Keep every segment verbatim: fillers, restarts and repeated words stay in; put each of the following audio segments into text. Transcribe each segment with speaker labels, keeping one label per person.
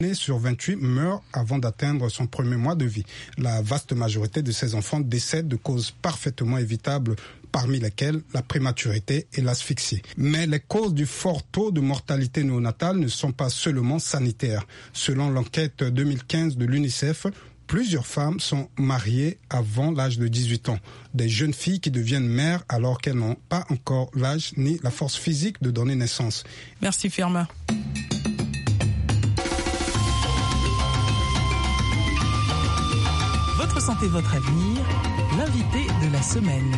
Speaker 1: sur vingt-huit meurt avant d'atteindre son premier mois de vie. La vaste majorité de ces enfants décèdent de causes parfaitement évitables, parmi lesquelles la prématurité et l'asphyxie. Mais les causes du fort taux de mortalité néonatale ne sont pas seulement sanitaires. Selon l'enquête deux mille quinze de l'UNICEF, plusieurs femmes sont mariées avant l'âge de dix-huit ans. Des jeunes filles qui deviennent mères alors qu'elles n'ont pas encore l'âge ni la force physique de donner naissance.
Speaker 2: Merci Firmin. Votre santé, votre avenir, l'invité de la semaine.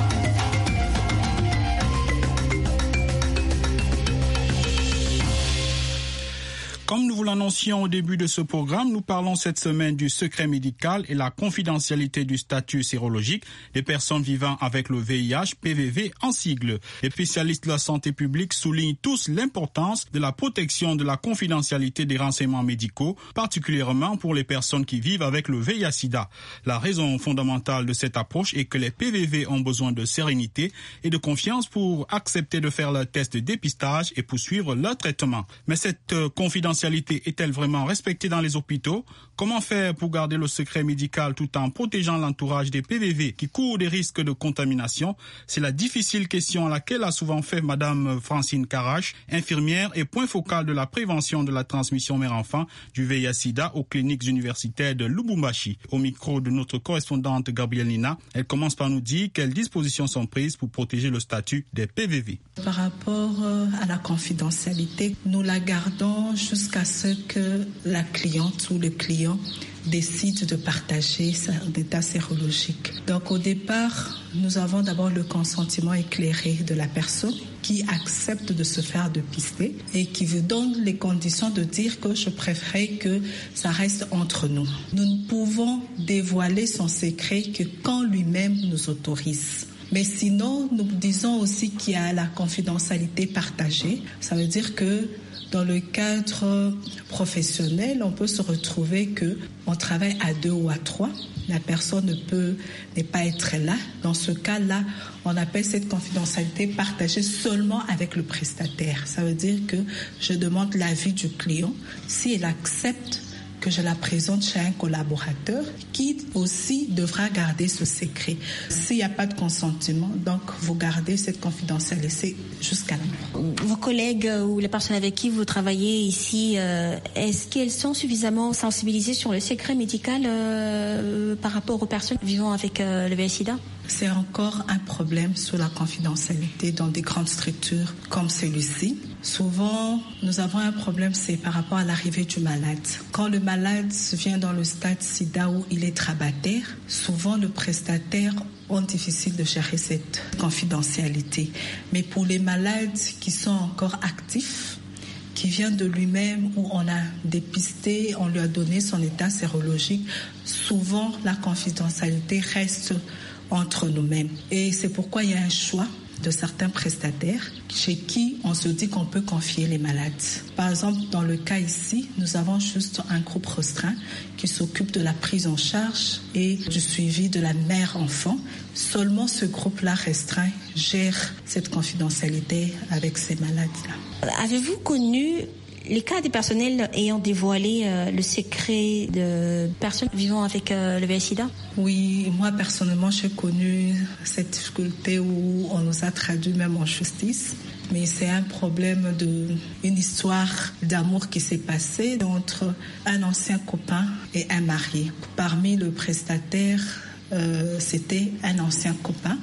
Speaker 2: Comme nous vous l'annoncions au début de ce programme, nous parlons cette semaine du secret médical et la confidentialité du statut sérologique des personnes vivant avec le V I H, P V V en sigle. Les spécialistes de la santé publique soulignent tous l'importance de la protection de la confidentialité des renseignements médicaux, particulièrement pour les personnes qui vivent avec le V I H sida. La raison fondamentale de cette approche est que les P V V ont besoin de sérénité et de confiance pour accepter de faire leur test de dépistage et poursuivre leur traitement. Mais cette euh, confidentialité est-elle vraiment respectée dans les hôpitaux? Comment faire pour garder le secret médical tout en protégeant l'entourage des P V V qui courent des risques de contamination? C'est la difficile question à laquelle a souvent fait Madame Francine Carache, infirmière et point focal de la prévention de la transmission mère-enfant du V I H sida aux cliniques universitaires de Lubumbashi. Au micro de notre correspondante Gabrielle Nina, elle commence par nous dire quelles dispositions sont prises pour protéger le statut des P V V.
Speaker 3: Par rapport à la confidentialité, nous la gardons jusqu'à à ce que la cliente ou le client décide de partager son état sérologique. Donc au départ, nous avons d'abord le consentement éclairé de la personne qui accepte de se faire dépister et qui vous donne les conditions de dire que je préférerais que ça reste entre nous. Nous ne pouvons dévoiler son secret que quand lui-même nous autorise. Mais sinon, nous disons aussi qu'il y a la confidentialité partagée. Ça veut dire que dans le cadre professionnel, on peut se retrouver que on travaille à deux ou à trois. La personne ne peut ne pas être là. Dans ce cas-là, on appelle cette confidentialité partagée seulement avec le prestataire. Ça veut dire que je demande l'avis du client. Si elle accepte que je la présente chez un collaborateur qui aussi devra garder ce secret. S'il n'y a pas de consentement, donc vous gardez cette confidentialité jusqu'à la mort.
Speaker 4: Vos collègues ou les personnes avec qui vous travaillez ici, euh, est-ce qu'elles sont suffisamment sensibilisées sur le secret médical euh, par rapport aux personnes vivant avec euh, le V I H sida?
Speaker 3: C'est encore un problème sur la confidentialité dans des grandes structures comme celui-ci. Souvent, nous avons un problème, c'est par rapport à l'arrivée du malade. Quand le malade vient dans le stade sida où il est grabataire, souvent le prestataire est difficile de gérer cette confidentialité. Mais pour les malades qui sont encore actifs, qui vient de lui-même, où on a dépisté, on lui a donné son état sérologique, souvent la confidentialité reste entre nous-mêmes. Et c'est pourquoi il y a un choix de certains prestataires chez qui on se dit qu'on peut confier les malades. Par exemple, dans le cas ici, nous avons juste un groupe restreint qui s'occupe de la prise en charge et du suivi de la mère-enfant. Seulement ce groupe-là restreint gère cette confidentialité avec ces malades-là.
Speaker 4: Avez-vous connu les cas des personnels ayant dévoilé euh, le secret de personnes vivant avec euh, le V I H sida?
Speaker 3: Oui, moi personnellement, j'ai connu cette difficulté où on nous a traduit même en justice. Mais c'est un problème de une histoire d'amour qui s'est passée entre un ancien copain et un marié. Parmi le prestataire, euh, c'était un ancien copain.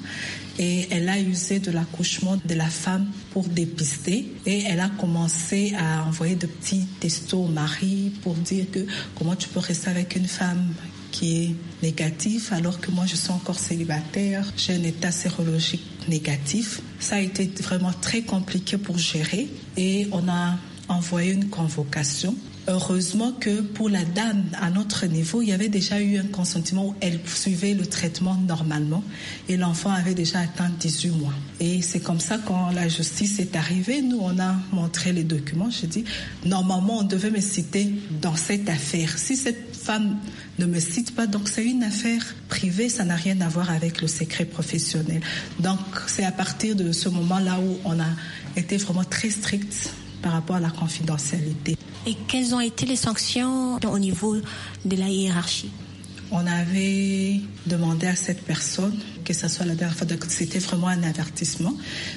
Speaker 3: Et elle a usé de l'accouchement de la femme pour dépister. Et elle a commencé à envoyer de petits textos au mari pour dire que comment tu peux rester avec une femme qui est négative alors que moi je suis encore célibataire, j'ai un état sérologique négatif. Ça a été vraiment très compliqué pour gérer et on a envoyé une convocation. Heureusement que pour la dame, à notre niveau, il y avait déjà eu un consentement où elle suivait le traitement normalement et l'enfant avait déjà atteint dix-huit mois. Et c'est comme ça quand la justice est arrivée, nous on a montré les documents. Je dis, normalement on devait me citer dans cette affaire. Si cette femme ne me cite pas, donc c'est une affaire privée, ça n'a rien à voir avec le secret professionnel. Donc c'est à partir de ce moment-là où on a été vraiment très strict par rapport à la confidentialité.
Speaker 4: Et quelles ont été les sanctions au niveau de la hiérarchie?
Speaker 3: On avait demandé à cette personne, que ce soit la dernière fois, c'était vraiment un avertissement.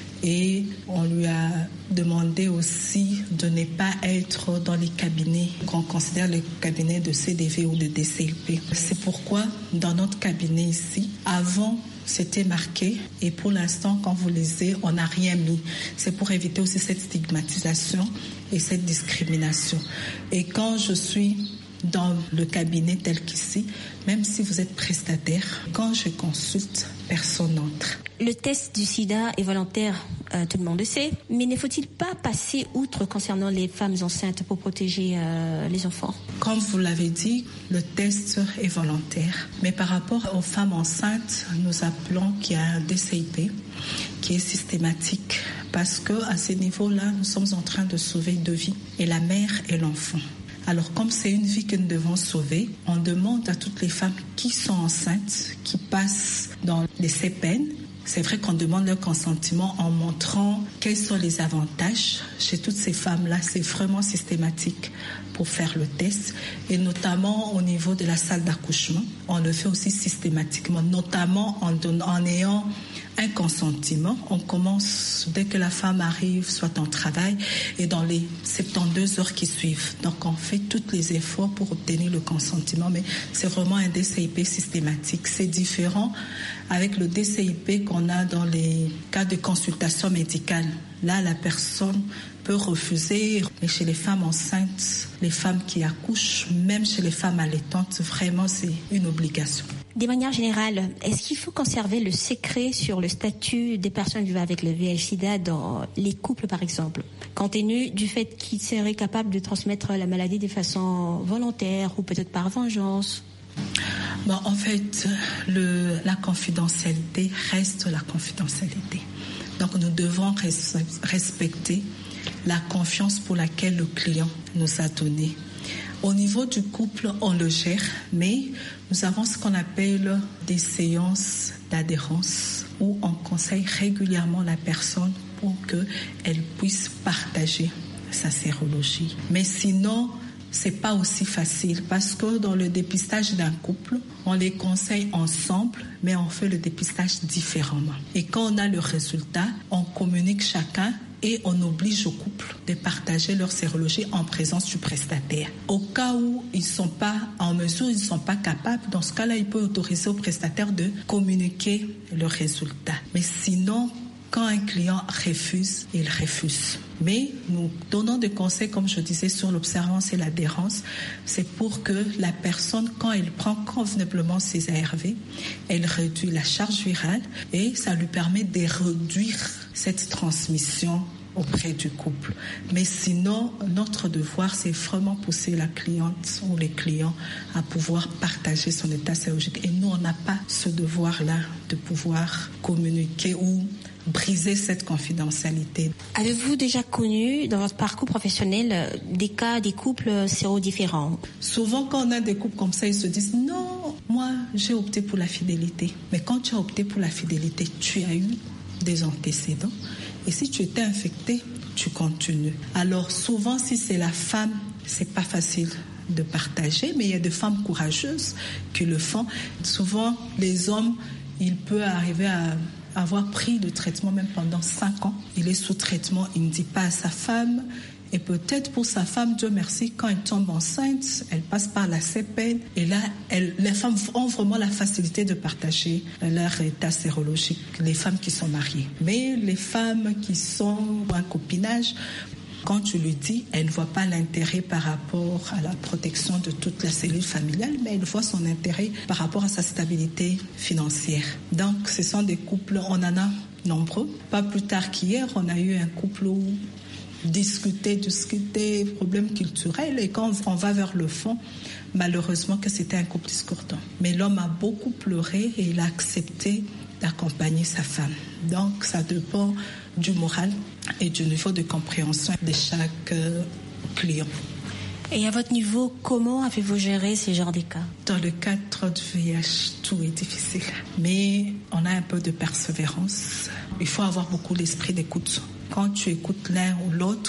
Speaker 3: Et on lui a demandé aussi de ne pas être dans les cabinets qu'on considère les cabinets de C D V ou de D C I P. C'est pourquoi dans notre cabinet ici, avant c'était marqué et pour l'instant quand vous lisez, on n'a rien mis. C'est pour éviter aussi cette stigmatisation et cette discrimination. Et quand je suis dans le cabinet tel qu'ici, même si vous êtes prestataire, quand je consulte, personne n'entre.
Speaker 4: Le test du sida est volontaire, euh, tout le monde le sait, mais ne faut-il pas passer outre concernant les femmes enceintes pour protéger euh, les enfants?
Speaker 3: Comme vous l'avez dit, le test est volontaire, mais par rapport aux femmes enceintes, nous appelons qu'il y a un D C I P qui est systématique parce qu'à ce niveau-là, nous sommes en train de sauver deux vies, et la mère et l'enfant. Alors, comme c'est une vie que nous devons sauver, on demande à toutes les femmes qui sont enceintes, qui passent dans les C P N. C'est vrai qu'on demande leur consentement en montrant quels sont les avantages. Chez toutes ces femmes-là, c'est vraiment systématique pour faire le test. Et notamment au niveau de la salle d'accouchement, on le fait aussi systématiquement, notamment en, donnant, en ayant un consentement. On commence dès que la femme arrive, soit en travail, et dans les soixante-douze heures qui suivent. Donc on fait tous les efforts pour obtenir le consentement, mais c'est vraiment un D C I P systématique. C'est différent avec le D C I P qu'on a dans les cas de consultation médicale. Là, la personne peut refuser, mais chez les femmes enceintes, les femmes qui accouchent, même chez les femmes allaitantes, vraiment c'est une obligation.
Speaker 4: De manière générale, est-ce qu'il faut conserver le secret sur le statut des personnes vivant avec le V I H sida dans les couples, par exemple, compte tenu du fait qu'ils seraient capables de transmettre la maladie de façon volontaire ou peut-être par vengeance?
Speaker 3: Bon, en fait, le, la confidentialité reste la confidentialité. Donc nous devons res, respecter la confiance pour laquelle le client nous a donné. Au niveau du couple, on le gère, mais nous avons ce qu'on appelle des séances d'adhérence où on conseille régulièrement la personne pour qu'elle puisse partager sa sérologie. Mais sinon, c'est pas aussi facile parce que dans le dépistage d'un couple, on les conseille ensemble, mais on fait le dépistage différemment. Et quand on a le résultat, on communique chacun et on oblige au couple de partager leur sérologie en présence du prestataire. Au cas où ils ne sont pas en mesure, ils ne sont pas capables, dans ce cas-là, il peut autoriser au prestataire de communiquer le résultat. Mais sinon, quand un client refuse, il refuse. Mais nous donnons des conseils, comme je disais, sur l'observance et l'adhérence. C'est pour que la personne, quand elle prend convenablement ses A R V, elle réduit la charge virale et ça lui permet de réduire cette transmission auprès du couple. Mais sinon, notre devoir, c'est vraiment pousser la cliente ou les clients à pouvoir partager son état sérologique. Et nous, on n'a pas ce devoir-là de pouvoir communiquer ou briser cette confidentialité.
Speaker 4: Avez-vous déjà connu dans votre parcours professionnel des cas, des couples sérodifférents?
Speaker 3: Souvent, quand on a des couples comme ça, ils se disent non, moi, j'ai opté pour la fidélité. Mais quand tu as opté pour la fidélité, tu as eu des antécédents. Et si tu étais infecté, tu continues. Alors souvent, si c'est la femme, c'est pas facile de partager, mais il y a des femmes courageuses qui le font. Souvent, les hommes, il peut arriver à avoir pris le traitement même pendant cinq ans. Il est sous traitement, il ne dit pas à sa femme. Et peut-être pour sa femme, Dieu merci, quand elle tombe enceinte, elle passe par la C P N. Et là, elle, les femmes ont vraiment la facilité de partager leur état sérologique, les femmes qui sont mariées. Mais les femmes qui sont en copinage, quand tu lui dis, elle ne voit pas l'intérêt par rapport à la protection de toute la cellule familiale, mais elle voit son intérêt par rapport à sa stabilité financière. Donc, ce sont des couples, on en a nombreux. Pas plus tard qu'hier, on a eu un couple où discuter, discuter, problèmes culturels, et quand on va vers le fond, malheureusement que c'était un couple discordant. Mais l'homme a beaucoup pleuré et il a accepté d'accompagner sa femme. Donc ça dépend du moral et du niveau de compréhension de chaque euh, client.
Speaker 4: Et à votre niveau, comment avez-vous géré ces genres de cas?
Speaker 3: Dans le cadre du V I H, tout est difficile. Mais on a un peu de persévérance. Il faut avoir beaucoup l'esprit d'écoute. Quand tu écoutes l'un ou l'autre,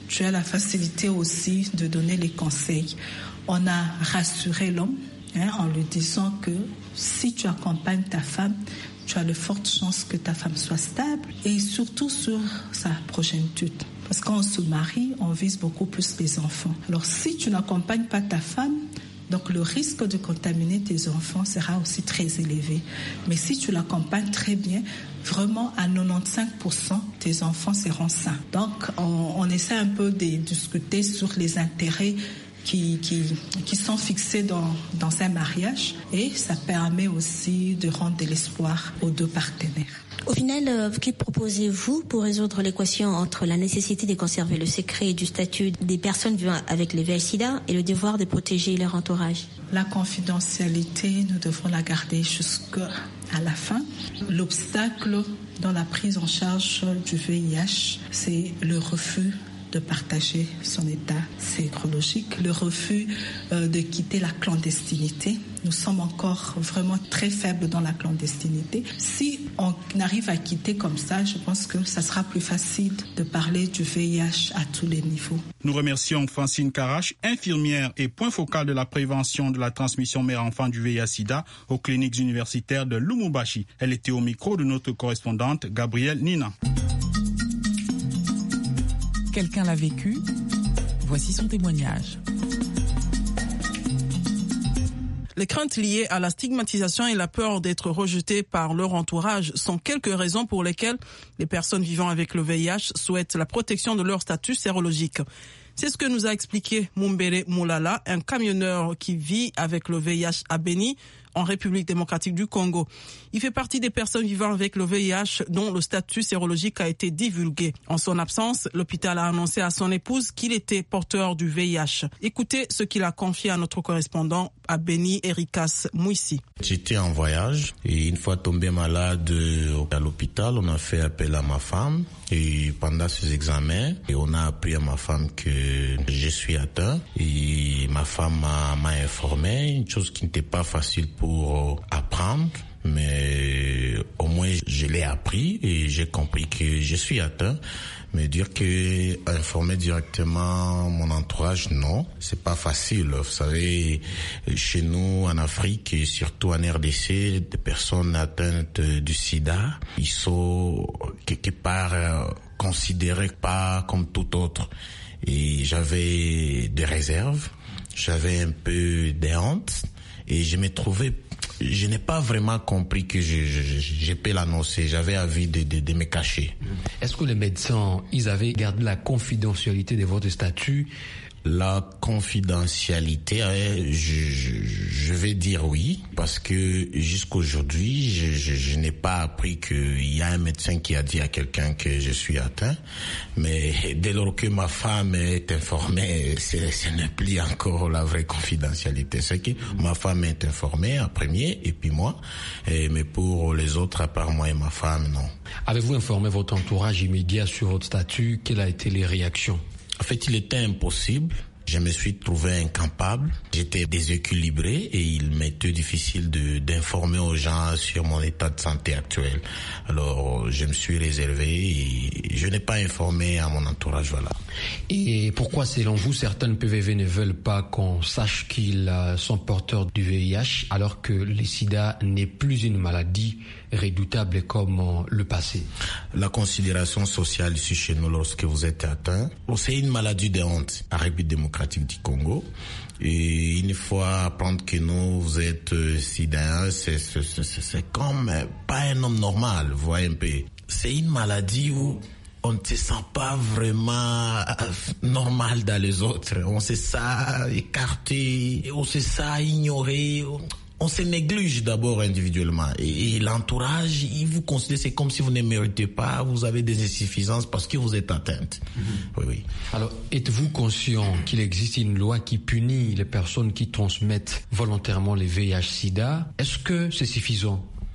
Speaker 3: tu as la facilité aussi de donner les conseils. On a rassuré l'homme hein, en lui disant que si tu accompagnes ta femme, tu as de fortes chances que ta femme soit stable et surtout sur sa progéniture. Parce que quand on se marie, on vise beaucoup plus les enfants. Alors si tu n'accompagnes pas ta femme, donc le risque de contaminer tes enfants sera aussi très élevé. Mais si tu l'accompagnes très bien, vraiment à quatre-vingt-quinze pour cent tes enfants seront sains. Donc on, on essaie un peu de discuter sur les intérêts Qui, qui, qui sont fixés dans, dans un mariage et ça permet aussi de rendre de l'espoir aux deux partenaires.
Speaker 4: Au final, euh, que proposez-vous pour résoudre l'équation entre la nécessité de conserver le secret du statut des personnes vivant avec le V I H sida et le devoir de protéger leur entourage?
Speaker 3: La confidentialité, nous devons la garder jusqu'à la fin. L'obstacle dans la prise en charge du V I H, c'est le refus de partager son état sérologique, le refus euh, de quitter la clandestinité. Nous sommes encore vraiment très faibles dans la clandestinité. Si on arrive à quitter comme ça, je pense que ça sera plus facile de parler du V I H à tous les niveaux.
Speaker 2: Nous remercions Francine Karache, infirmière et point focal de la prévention de la transmission mère-enfant du V I H sida aux cliniques universitaires de Lumumbashi. Elle était au micro de notre correspondante Gabrielle Nina.
Speaker 5: Quelqu'un l'a vécu, voici son témoignage. Les craintes liées à la stigmatisation et la peur d'être rejetées par leur entourage sont quelques raisons pour lesquelles les personnes vivant avec le V I H souhaitent la protection de leur statut sérologique. C'est ce que nous a expliqué Mumbere Moulala, un camionneur qui vit avec le V I H à Beni, en République démocratique du Congo. Il fait partie des personnes vivant avec le V I H dont le statut sérologique a été divulgué. En son absence, l'hôpital a annoncé à son épouse qu'il était porteur du V I H. Écoutez ce qu'il a confié à notre correspondant à Beni, Erikas Mouissi.
Speaker 6: J'étais en voyage et une fois tombé malade à l'hôpital, on a fait appel à ma femme et pendant ces examens, et on a appris à ma femme que je suis atteint et ma femme m'a, m'a informé, une chose qui n'était pas facile pour apprendre. Mais au moins je l'ai appris et j'ai compris que je suis atteint. Mais dire que informer directement mon entourage, non, c'est pas facile. Vous savez, chez nous en Afrique et surtout en R D C, des personnes atteintes du sida, ils sont quelque part considérés pas comme tout autre. Et j'avais des réserves, j'avais un peu de honte et je me trouvais je n'ai pas vraiment compris que je, je, je peux l'annoncer. J'avais envie de, de, de me cacher.
Speaker 7: Est-ce que les médecins, ils avaient gardé la confidentialité de votre statut?
Speaker 6: La confidentialité, je, je, je vais dire oui, parce que jusqu'aujourd'hui, je, je, je n'ai pas appris qu'il y a un médecin qui a dit à quelqu'un que je suis atteint. Mais dès lors que ma femme est informée, c'est, ce n'est plus encore la vraie confidentialité. C'est que ma femme est informée en premier, et puis moi. Et, mais pour les autres, à part moi et ma femme, non.
Speaker 7: Avez-vous informé votre entourage immédiat sur votre statut? Quelles ont été les réactions?
Speaker 6: En fait, il était impossible. Je me suis trouvé incapable. J'étais déséquilibré et il m'était difficile de, d'informer aux gens sur mon état de santé actuel. Alors, je me suis réservé et je n'ai pas informé à mon entourage, voilà.
Speaker 7: Et pourquoi, selon vous, certains P V V ne veulent pas qu'on sache qu'ils sont porteurs du V I H alors que le sida n'est plus une maladie redoutable comme le passé?
Speaker 6: La considération sociale ici chez nous lorsque vous êtes atteint, c'est une maladie de honte en République démocratique du Congo. Et une fois apprendre que nous, vous êtes euh, sida, c'est, c'est, c'est, c'est comme euh, pas un homme normal, vous voyez un peu. C'est une maladie où on ne se sent pas vraiment normal dans les autres. On se sent écarté, on se sent ignoré. On se néglige d'abord individuellement et, et l'entourage, il vous considère, c'est comme si vous ne méritez pas, vous avez des insuffisances parce que vous êtes atteinte. Mm-hmm. Oui, oui.
Speaker 7: Alors, êtes-vous conscient qu'il existe une loi qui punit les personnes qui transmettent volontairement les V I H sida? Est-ce que c'est suffisant?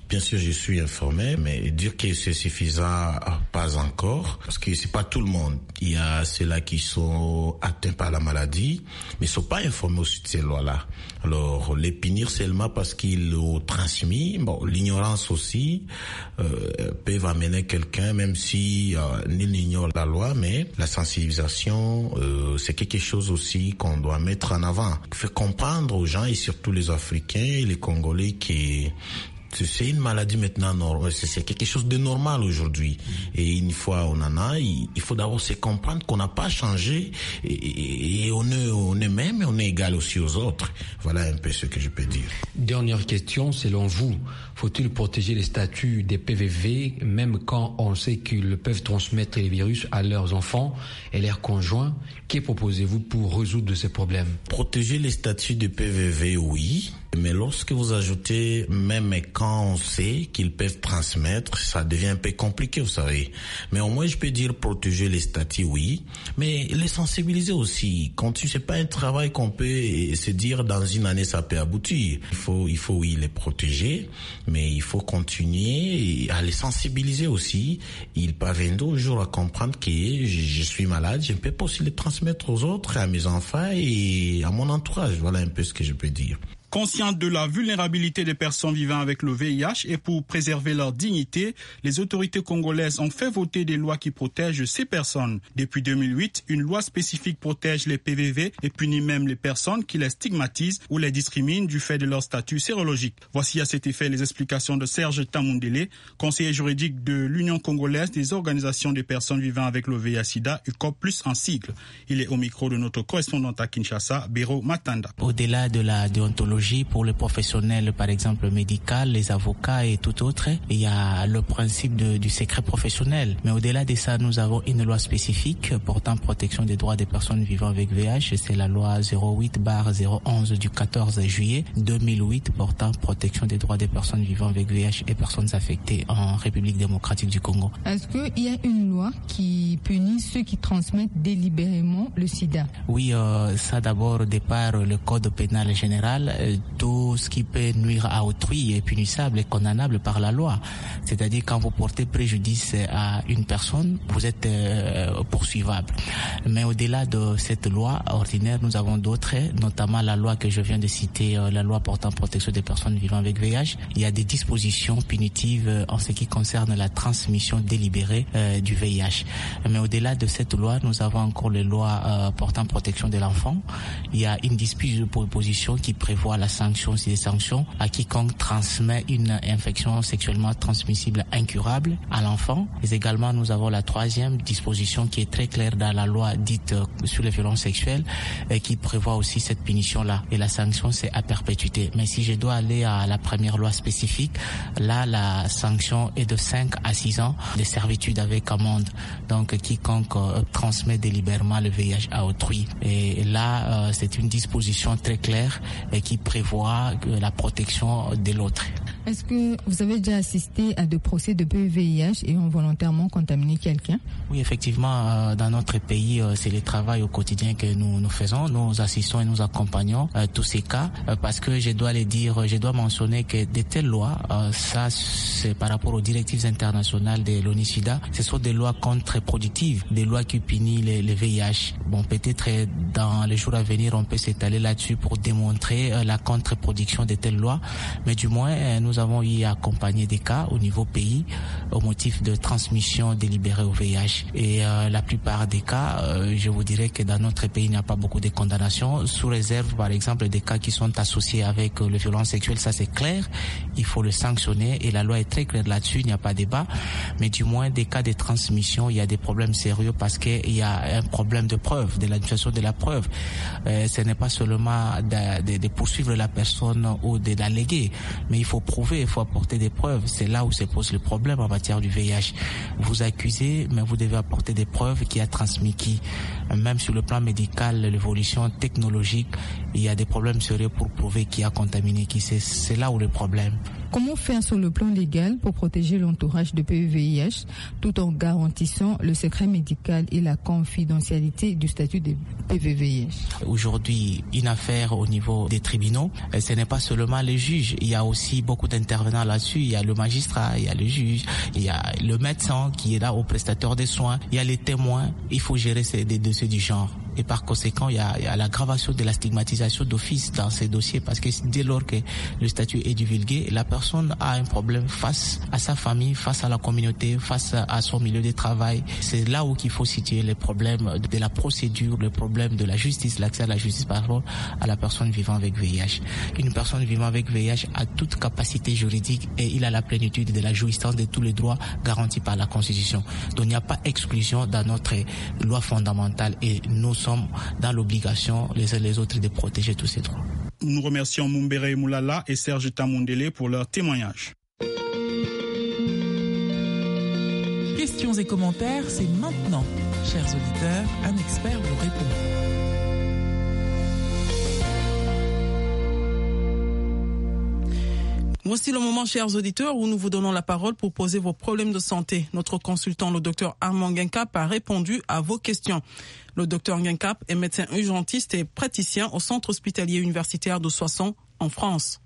Speaker 6: Bien sûr, je suis informé, mais dire que c'est suffisant, pas encore, parce que c'est pas tout le monde. Il y a ceux-là qui sont atteints par la maladie, mais ils sont pas informés aussi de ces lois-là. Alors, les punir seulement parce qu'ils l'ont transmis, bon, l'ignorance aussi euh, peut amener quelqu'un, même si euh, nul n'ignore la loi, mais la sensibilisation, euh, c'est quelque chose aussi qu'on doit mettre en avant. Faire comprendre aux gens, et surtout les Africains et les Congolais, qui c'est une maladie maintenant normale, c'est quelque chose de normal aujourd'hui. Et une fois on en a, il faut d'abord se comprendre qu'on n'a pas changé et, et, et on est, on est même, on est égal aussi aux autres. Voilà un peu ce que je peux dire.
Speaker 7: Dernière question, selon vous, faut-il protéger les statuts des P V V même quand on sait qu'ils peuvent transmettre les virus à leurs enfants et leurs conjoints? Que proposez-vous pour résoudre ces problèmes?
Speaker 6: Protéger les statuts des P V V, oui. Mais lorsque vous ajoutez même quand on sait qu'ils peuvent transmettre, ça devient un peu compliqué, vous savez. Mais au moins, je peux dire protéger les statuts, oui. Mais les sensibiliser aussi. Quand tu sais pas un travail qu'on peut se dire dans une année, ça peut aboutir. Il faut, il faut, oui, les protéger. Mais il faut continuer à les sensibiliser aussi. Ils parviennent toujours à comprendre que je suis malade, je ne peux pas aussi les transmettre aux autres, à mes enfants et à mon entourage. Voilà un peu ce que je peux dire.
Speaker 2: Conscientes de la vulnérabilité des personnes vivant avec le V I H et pour préserver leur dignité, les autorités congolaises ont fait voter des lois qui protègent ces personnes. Depuis deux mille huit, une loi spécifique protège les P V V et punit même les personnes qui les stigmatisent ou les discriminent du fait de leur statut sérologique. Voici à cet effet les explications de Serge Tamundele, conseiller juridique de l'Union congolaise des organisations des personnes vivant avec le V I H sida, U C O P plus en sigle. Il est au micro de notre correspondante à Kinshasa, Béro Matanda.
Speaker 8: Au-delà de la déontologie, pour les professionnels, par exemple médical, les avocats et tout autre, il y a le principe de, du secret professionnel. Mais au-delà de ça, nous avons une loi spécifique portant protection des droits des personnes vivant avec V I H. C'est la loi zéro huit barre zéro onze du quatorze juillet deux mille huit portant protection des droits des personnes vivant avec V I H et personnes affectées en République démocratique du Congo.
Speaker 9: Est-ce qu'il y a une loi qui punit ceux qui transmettent délibérément le sida?
Speaker 8: Oui, euh, ça d'abord, au départ, le code pénal général, euh, tout ce qui peut nuire à autrui est punissable et condamnable par la loi. C'est-à-dire quand vous portez préjudice à une personne, vous êtes euh, poursuivable. Mais au-delà de cette loi ordinaire, nous avons d'autres, notamment la loi que je viens de citer, euh, la loi portant protection des personnes vivant avec V I H. Il y a des dispositions punitives euh, en ce qui concerne la transmission délibérée euh, du V I H. Mais au-delà de cette loi, nous avons encore les lois euh, portant protection de l'enfant. Il y a une disposition qui prévoit la sanction, c'est des sanctions à quiconque transmet une infection sexuellement transmissible incurable à l'enfant. Et également, nous avons la troisième disposition qui est très claire dans la loi dite euh, sur les violences sexuelles et qui prévoit aussi cette punition-là. Et la sanction, c'est à perpétuité. Mais si je dois aller à la première loi spécifique, là, la sanction est de cinq à six ans de servitude avec amende. Donc, quiconque euh, transmet délibérément le V I H à autrui. Et là, euh, c'est une disposition très claire et qui prévoit la protection de l'autre.
Speaker 9: Est-ce que vous avez déjà assisté à des procès de V I H et ont volontairement contaminé quelqu'un?
Speaker 8: Oui, effectivement, euh, dans notre pays, euh, c'est le travail au quotidien que nous, nous faisons. Nous assistons et nous accompagnons euh, tous ces cas euh, parce que je dois les dire, je dois mentionner que de telles lois, euh, ça c'est par rapport aux directives internationales de l'ONU-SIDA, ce sont des lois contre-productives, des lois qui punissent les, les V I H. Bon, peut-être dans les jours à venir, on peut s'étaler là-dessus pour démontrer euh, la contre-production de telles lois, mais du moins, euh, nous avons eu à accompagner des cas au niveau pays au motif de transmission délibérée au V I H. Et euh, la plupart des cas, euh, je vous dirais que dans notre pays, il n'y a pas beaucoup de condamnations, sous réserve par exemple des cas qui sont associés avec euh, les violences sexuelles, ça c'est clair, il faut le sanctionner et la loi est très claire là-dessus, il n'y a pas de débat, mais du moins des cas de transmission, il y a des problèmes sérieux parce qu'il y a un problème de preuve, de l'administration de la preuve. Euh, ce n'est pas seulement de, de, de poursuivre la personne ou de l'alléguer, mais il faut prouver, il faut apporter des preuves. C'est là où se pose le problème en matière du V I H. Vous accusez, mais vous devez apporter des preuves qui a transmis qui. Même sur le plan médical, l'évolution technologique, il y a des problèmes sérieux pour prouver qui a contaminé qui. C'est, c'est là où le problème.
Speaker 9: Comment faire sur le plan légal pour protéger l'entourage de P V V I H tout en garantissant le secret médical et la confidentialité du statut de P V V I H?
Speaker 8: Aujourd'hui, une affaire au niveau des tribunaux, ce n'est pas seulement les juges. Il y a aussi beaucoup d'intervenants là-dessus. Il y a le magistrat, il y a le juge, il y a le médecin qui est là au prestataire des soins, il y a les témoins. Il faut gérer ces, des dossiers du genre. Et par conséquent, il y, a, il y a l'aggravation de la stigmatisation d'office dans ces dossiers parce que dès lors que le statut est divulgué, la personne a un problème face à sa famille, face à la communauté, face à son milieu de travail. C'est là où il faut situer les problèmes de la procédure, le problème de la justice, l'accès à la justice par rapport à la personne vivant avec V I H. Une personne vivant avec V I H a toute capacité juridique et il a la plénitude de la jouissance de tous les droits garantis par la Constitution. Donc il n'y a pas exclusion dans notre loi fondamentale et nous sommes dans l'obligation les uns les autres de protéger tous ces droits.
Speaker 2: Nous remercions Mumbere Moulala et Serge Tamundele pour leur témoignage.
Speaker 10: Questions et commentaires, c'est maintenant. Chers auditeurs, un expert vous répond.
Speaker 5: Voici le moment, chers auditeurs, où nous vous donnons la parole pour poser vos problèmes de santé. Notre consultant, le docteur Armand Guincap, a répondu à vos questions. Le docteur Guincap est médecin urgentiste et praticien au centre hospitalier universitaire de Soissons, en France.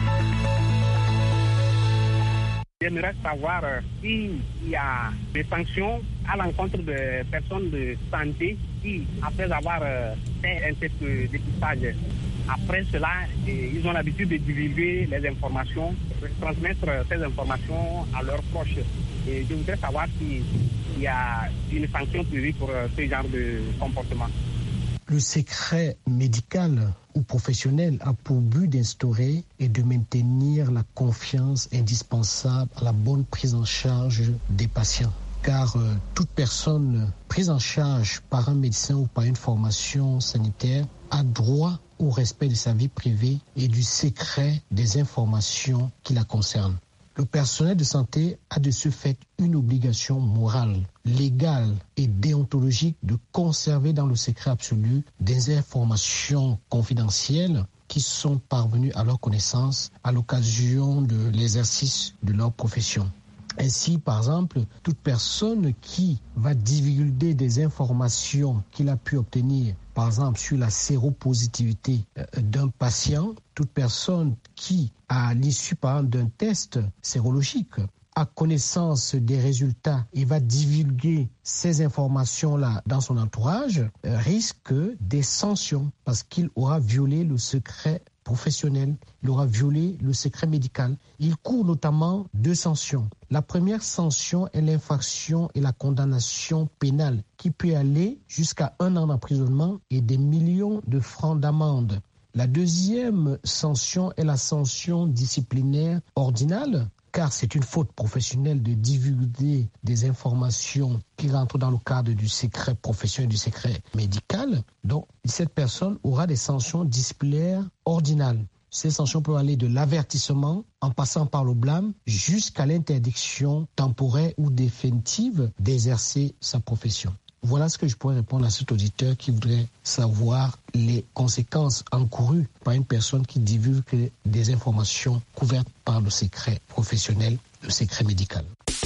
Speaker 11: J'aimerais savoir euh, s'il y a des sanctions à l'encontre de personnes de santé qui, après avoir euh, fait un test de dépistage, après cela, eh, ils ont l'habitude de divulguer les informations, de transmettre ces informations à leurs proches. Et je voudrais savoir s'il y a une sanction prévue pour euh, ce genre de comportement.
Speaker 12: Le secret médical ou professionnel a pour but d'instaurer et de maintenir la confiance indispensable à la bonne prise en charge des patients. Car euh, toute personne prise en charge par un médecin ou par une formation sanitaire a droit au respect de sa vie privée et du secret des informations qui la concernent. Le personnel de santé a de ce fait une obligation morale, légale et déontologique de conserver dans le secret absolu des informations confidentielles qui sont parvenues à leur connaissance à l'occasion de l'exercice de leur profession. Ainsi, par exemple, toute personne qui va divulguer des informations qu'il a pu obtenir, par exemple sur la séropositivité d'un patient, toute personne qui, à l'issue par exemple d'un test sérologique, a connaissance des résultats et va divulguer ces informations-là dans son entourage, risque des sanctions parce qu'il aura violé le secret professionnel, il aura violé le secret médical. Il court notamment deux sanctions. La première sanction est l'infraction et la condamnation pénale qui peut aller jusqu'à un an d'emprisonnement et des millions de francs d'amende. La deuxième sanction est la sanction disciplinaire ordinale, car c'est une faute professionnelle de divulguer des informations qui rentrent dans le cadre du secret professionnel, du secret médical. Donc, cette personne aura des sanctions disciplinaires ordinales. Ces sanctions peuvent aller de l'avertissement, en passant par le blâme, jusqu'à l'interdiction temporaire ou définitive d'exercer sa profession. Voilà ce que je pourrais répondre à cet auditeur qui voudrait savoir les conséquences encourues par une personne qui divulgue des informations couvertes par le secret professionnel, le secret médical.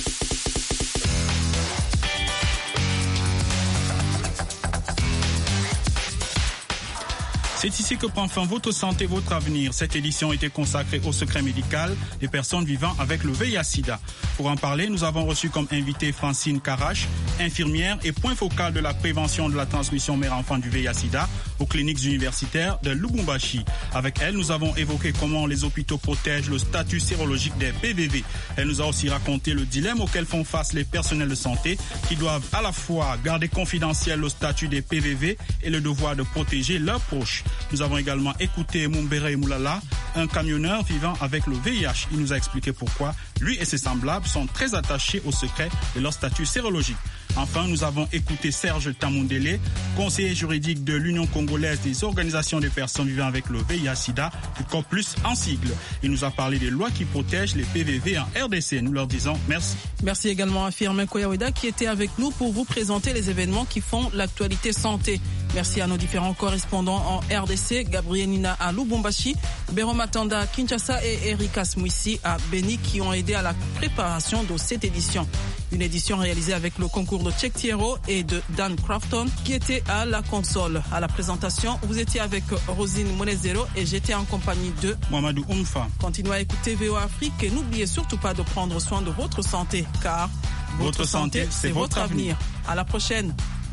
Speaker 2: C'est ici que prend fin votre santé, votre avenir. Cette édition était consacrée au secret médical des personnes vivant avec le V I H-Sida. Pour en parler, nous avons reçu comme invité Francine Karache, infirmière et point focal de la prévention de la transmission mère-enfant du V I H-Sida aux cliniques universitaires de Lubumbashi. Avec elle, nous avons évoqué comment les hôpitaux protègent le statut sérologique des P V V. Elle nous a aussi raconté le dilemme auquel font face les personnels de santé qui doivent à la fois garder confidentiel le statut des P V V et le devoir de protéger leurs proches. Nous avons également écouté Mumbere Moulala, un camionneur vivant avec le V I H. Il nous a expliqué pourquoi lui et ses semblables sont très attachés au secret de leur statut sérologique. Enfin, nous avons écouté Serge Tamundele, conseiller juridique de l'Union congolaise des organisations des personnes vivant avec le V I H sida, du COPLUS en sigle. Il nous a parlé des lois qui protègent les P V V en R D C. Nous leur disons merci.
Speaker 5: Merci également à Firmin Koyaweda qui était avec nous pour vous présenter les événements qui font l'actualité santé. Merci à nos différents correspondants en R D C, Gabriel Nina à Lubumbashi, Béro Matanda à Kinshasa et Erika Smouissi à Beni qui ont aidé à la préparation de cette édition. Une édition réalisée avec le concours de Check Thiero et de Dan Crafton qui était à la console. À la présentation, vous étiez avec Rosine Monezero et j'étais en compagnie de
Speaker 2: Mohamedou Oumfa.
Speaker 5: Continuez à écouter V O A Afrique et n'oubliez surtout pas de prendre soin de votre santé car votre, votre santé, santé c'est votre avenir. avenir. À la prochaine.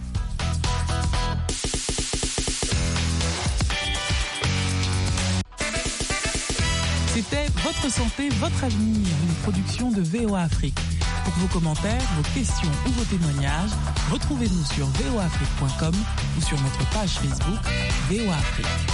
Speaker 10: C'était Votre santé, votre avenir, une production de V O A Afrique. Pour vos commentaires, vos questions ou vos témoignages, retrouvez-nous sur v o afrique point com ou sur notre page Facebook V O A Afrique.